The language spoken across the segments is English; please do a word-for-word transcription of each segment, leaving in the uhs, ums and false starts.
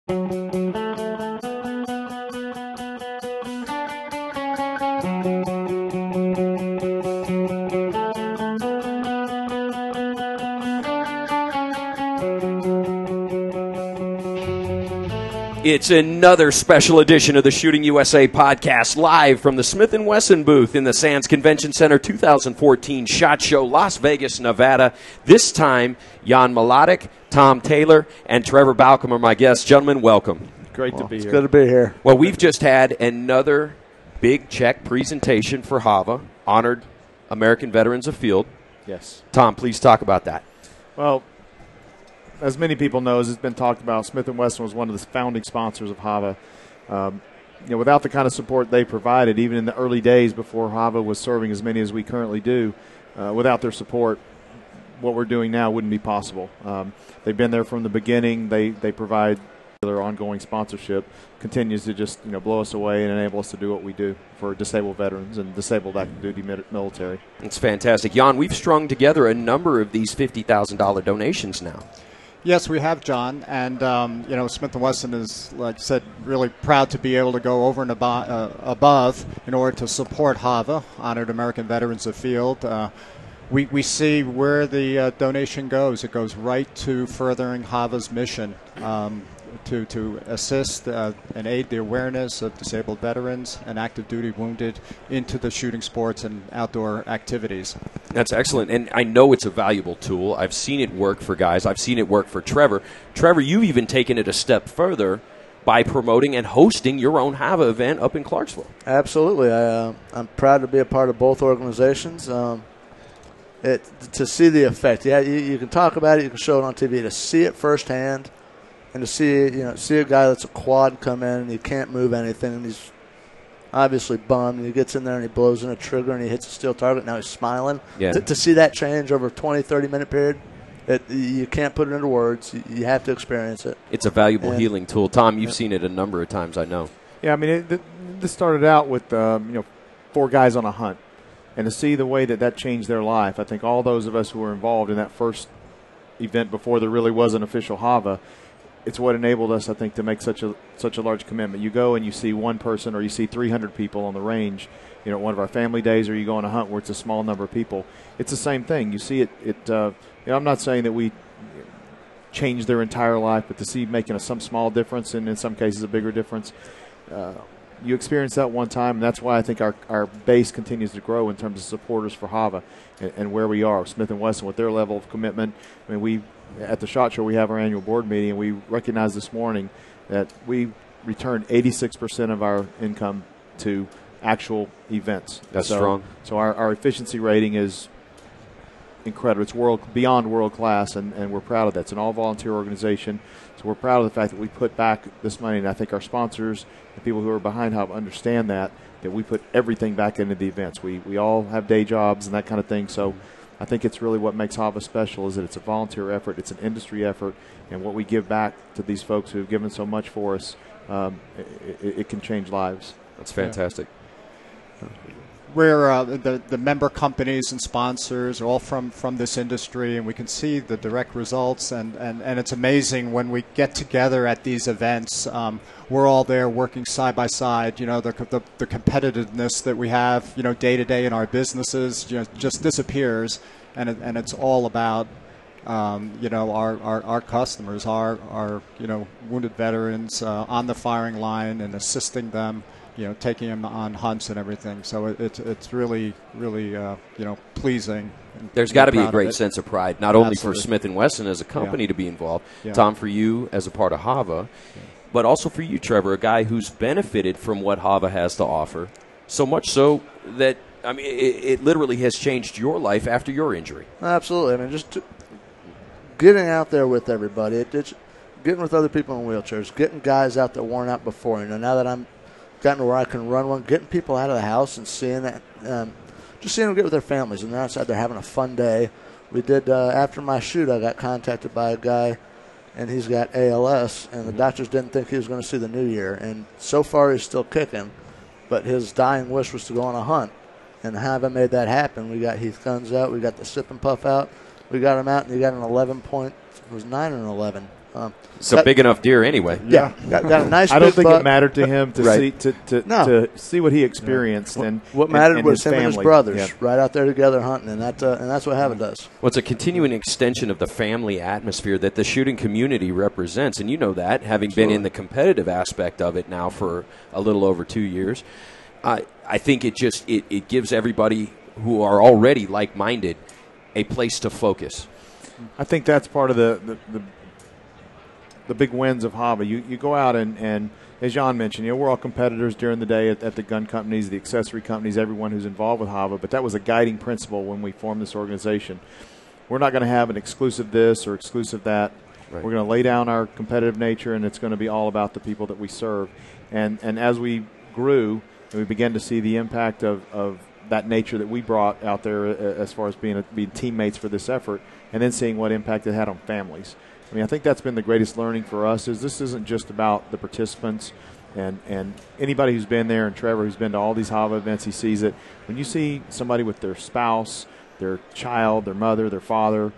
It's another special edition of the Shooting U S A podcast, live from the Smith and Wesson booth in the Sands Convention Center two thousand fourteen SHOT Show, Las Vegas, Nevada. This time, Jan Mladic, Tom Taylor, and Trevor Balcom are my guests. Gentlemen, welcome. Great well, to be it's here. It's good to be here. Well, we've just had another big check presentation for HAVA, honored American Veterans of Field. Yes. Tom, please talk about that. Well, as many people know, as it's been talked about, Smith and Wesson was one of the founding sponsors of HAVA. Um, you know, without the kind of support they provided, even in the early days before HAVA was serving as many as we currently do, uh, without their support, what we're doing now wouldn't be possible. Um, they've been there from the beginning. They they provide their ongoing sponsorship, continues to just you know blow us away and enable us to do what we do for disabled veterans and disabled active duty military. It's fantastic. Jan, we've strung together a number of these fifty thousand dollars donations now. Yes, we have, John, and um, you know Smith and Wesson is, like I said, really proud to be able to go over and abo- uh, above in order to support HAVA, Honored American Veterans of Field. Uh, we we see where the uh, donation goes. It goes right to furthering HAVA's mission um, to to assist uh, and aid the awareness of disabled veterans and active duty wounded into the shooting sports and outdoor activities. That's excellent, and I know it's a valuable tool. I've seen it work for guys. I've seen it work for Trevor. Trevor, you've even taken it a step further by promoting and hosting your own HAVA event up in Clarksville. Absolutely. I, uh, I'm proud to be a part of both organizations. Um, it to see the effect. Yeah, you, you can talk about it. You can show it on T V. To see it firsthand, and to see you know see a guy that's a quad come in and he can't move anything, and he's obviously bummed, and he gets in there and he blows in a trigger and he hits a steel target. Now he's smiling. Yeah. To, to see that change over a twenty, thirty minute period, it, you can't put it into words. You, you have to experience it. It's a valuable and, healing tool. Tom, you've yeah. seen it a number of times, I know. Yeah, I mean, it, th- this started out with um, you know four guys on a hunt, and to see the way that that changed their life, I think all those of us who were involved in that first event before there really was an official HAVA, it's what enabled us, I think, to make such a such a large commitment. You go and you see one person, or you see three hundred people on the range, you know, one of our family days, or you go on a hunt where it's a small number of people. It's the same thing. You see it. It. Uh, you know, I'm not saying that we change their entire life, but to see making a, some small difference, and in some cases a bigger difference, uh, you experience that one time, and that's why I think our, our base continues to grow in terms of supporters for HAVA and, and where we are. Smith and Wesson with their level of commitment. I mean, we at the SHOT Show we have our annual board meeting, and we recognized this morning that we returned eighty-six percent of our income to actual events. That's so, strong. So our, our efficiency rating is incredible. It's world beyond world class, and, and we're proud of that. It's an all-volunteer organization, so we're proud of the fact that we put back this money, and I think our sponsors, the people who are behind HAVA, understand that, that we put everything back into the events. We we all have day jobs and that kind of thing, so I think it's really what makes HAVA special is that it's a volunteer effort, it's an industry effort, and what we give back to these folks who have given so much for us, um, it, it, it can change lives. That's fantastic. Yeah. We're uh, the the member companies and sponsors are all from, from this industry, and we can see the direct results. And, and, and it's amazing when we get together at these events. Um, we're all there working side by side. You know, the, the the competitiveness that we have, you know, day to day in our businesses, you know, just disappears, and it, and it's all about um, you know our, our, our customers, our our you know wounded veterans uh, on the firing line and assisting them. You know, taking them on hunts and everything. So it, it's it's really, really, uh, you know, pleasing. There's got to be a great sense of pride, not only Absolutely. for Smith and Wesson as a company Yeah. to be involved, Yeah. Tom, for you as a part of HAVA, Yeah. but also for you, Trevor, a guy who's benefited from what HAVA has to offer, so much so that, I mean, it, it literally has changed your life after your injury. Absolutely. I mean, just to, getting out there with everybody, it, it's getting with other people in wheelchairs, getting guys out that worn out before. You know, now that I'm gotten to where I can run one, getting people out of the house and seeing that, um, just seeing them get with their families, and they're outside, they're having a fun day. We did, uh, after my shoot, I got contacted by a guy, and he's got A L S, and the doctors didn't think he was going to see the new year. And so far, he's still kicking, but his dying wish was to go on a hunt. And HAVA made that happen. We got Heath Guns out, we got the Sip and Puff out, we got him out, and he got an eleven point, it was nine and eleven. Um, It's a got- big enough deer anyway. Yeah, got, got a nice. I don't big think buck. it mattered to him to Right. see to to, No. to see what he experienced and What and- mattered and was his him and his family. brothers Yeah. right out there together hunting, and that uh, and that's what Hava does. Well, it's a continuing extension of the family atmosphere that the shooting community represents, and you know that, having been in the competitive aspect of it now for a little over two years. I I think it just it, it gives everybody who are already like-minded a place to focus. I think that's part of the the, the, the big wins of Hava. You you go out and, and as Jan mentioned, you know, we're all competitors during the day at, at the gun companies, the accessory companies, everyone who's involved with Hava. But that was a guiding principle when we formed this organization. We're not going to have an exclusive this or exclusive that. Right. We're going to lay down our competitive nature, and it's going to be all about the people that we serve. And and as we grew, and we began to see the impact of, of that nature that we brought out there uh, as far as being a, being teammates for this effort, and then seeing what impact it had on families. I mean, I think that's been the greatest learning for us. Is this isn't just about the participants, and and anybody who's been there, and Trevor who's been to all these Hava events, he sees it. When you see somebody with their spouse, their child, their mother, their father,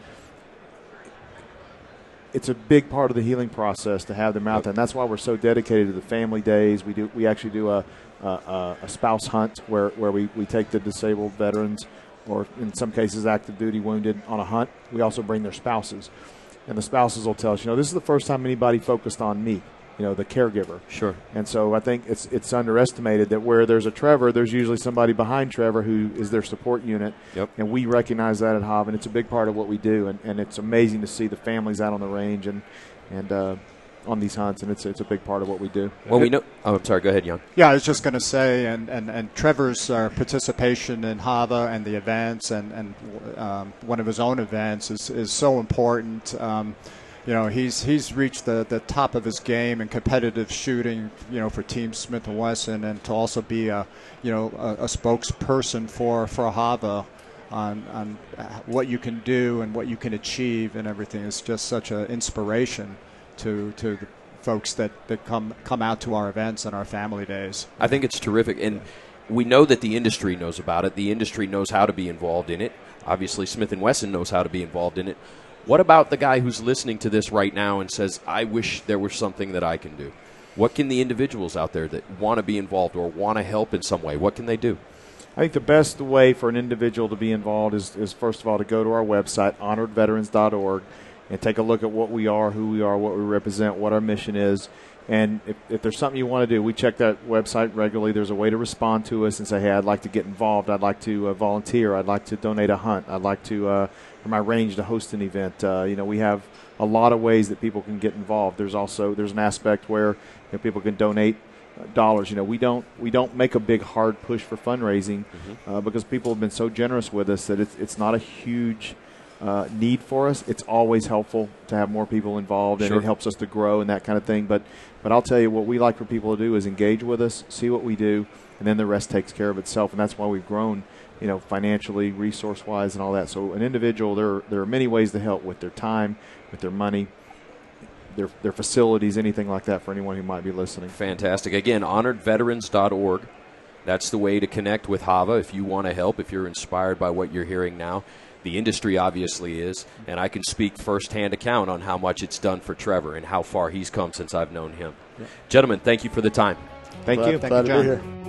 it's a big part of the healing process to have them out there, and that's why we're so dedicated to the family days. We do we actually do a a, a spouse hunt where, where we, we take the disabled veterans, or in some cases active duty wounded, on a hunt. We also bring their spouses, and the spouses will tell us, you know, this is the first time anybody focused on me, you know, the caregiver. Sure. And so I think it's it's underestimated that where there's a Trevor, there's usually somebody behind Trevor who is their support unit. Yep. And we recognize that at Hava, and it's a big part of what we do. And, and it's amazing to see the families out on the range and and uh, on these hunts, and it's it's a big part of what we do. Well, we know. Oh, I'm sorry. Go ahead, Jan. Yeah, I was just going to say, and, and, and Trevor's uh, participation in Hava and the events and, and um, one of his own events is, is so important. Um, you know, he's he's reached the, the top of his game in competitive shooting, you know, for Team Smith and Wesson, and to also be a, you know, a, a spokesperson for, for Hava on, on what you can do and what you can achieve and everything is just such an inspiration to to the folks that, that come come out to our events and our family days. I think it's terrific, and we know that the industry knows about it. The industry knows how to be involved in it. Obviously, Smith and Wesson knows how to be involved in it. What about the guy who's listening to this right now and says, I wish there was something that I can do? What can the individuals out there that want to be involved or want to help in some way, what can they do? I think the best way for an individual to be involved is, is first of all, to go to our website, honored veterans dot org, and take a look at what we are, who we are, what we represent, what our mission is. And if, if there's something you want to do, we check that website regularly. There's a way to respond to us and say, hey, I'd like to get involved. I'd like to uh, volunteer. I'd like to donate a hunt. I'd like to, uh, for my range, to host an event. Uh, you know, we have a lot of ways that people can get involved. There's also there's an aspect where you know, people can donate dollars. You know, we don't we don't make a big hard push for fundraising mm-hmm. uh, because people have been so generous with us that it's it's not a huge uh, need for us. It's always helpful to have more people involved, and sure. it helps us to grow and that kind of thing. But but I'll tell you, what we like for people to do is engage with us, see what we do, and then the rest takes care of itself. And that's why we've grown, you know, financially, resource-wise, and all that. So an individual, there there are many ways to help with their time, with their money, their their facilities, anything like that for anyone who might be listening. Fantastic. Again, honored veterans dot org. That's the way to connect with Hava if you want to help, if you're inspired by what you're hearing now. The industry obviously is, and I can speak firsthand account on how much it's done for Trevor and how far he's come since I've known him. Yeah. Gentlemen, thank you for the time. Thank glad, you. Glad Thank you, to be John. here.